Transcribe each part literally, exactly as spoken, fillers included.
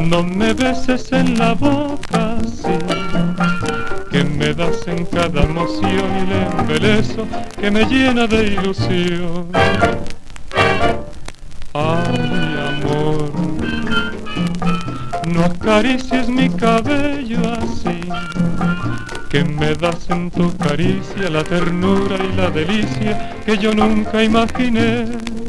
No me beses en la boca, sí, que me das en cada emoción y el embeleso que me llena de ilusión. Ay, amor, no acaricies mi cabello así, que me das en tu caricia la ternura y la delicia que yo nunca imaginé.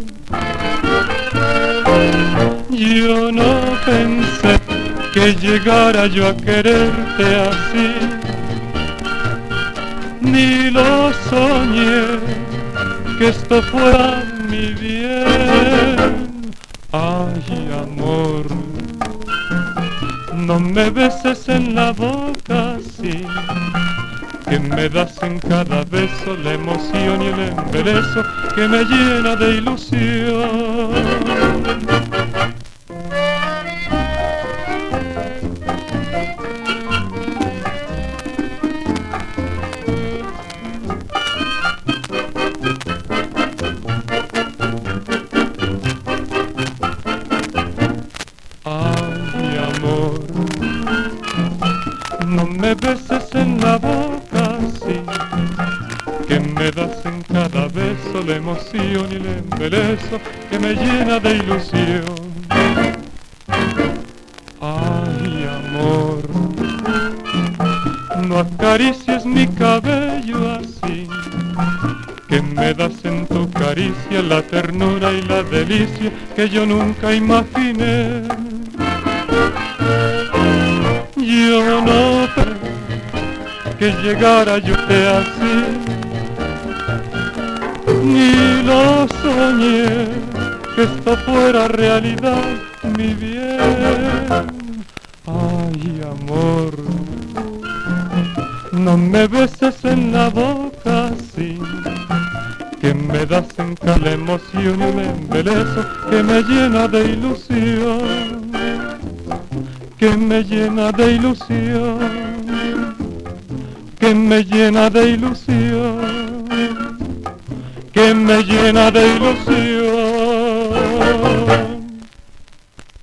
Yo no pensé que llegara yo a quererte así, ni lo soñé que esto fuera mi bien. Ay, amor, no me beses en la boca así, que me das en cada beso la emoción y el embeleso que me llena de ilusión. Ay, amor, no me beses en la boca así, que me das en cada beso la emoción y el embeleso que me llena de ilusión. Ay, amor, no acaricies mi cabello así, que me das en tu caricia la ternura y la delicia que yo nunca imaginé. Yo no pensé que llegara yo así, ni lo soñé que esto fuera realidad, mi bien. Ay, amor, no me beses en la boca así, que me das en cada emoción y un embeleso que me llena de ilusión, que me llena de ilusión, que me llena de ilusión, que me llena de ilusión.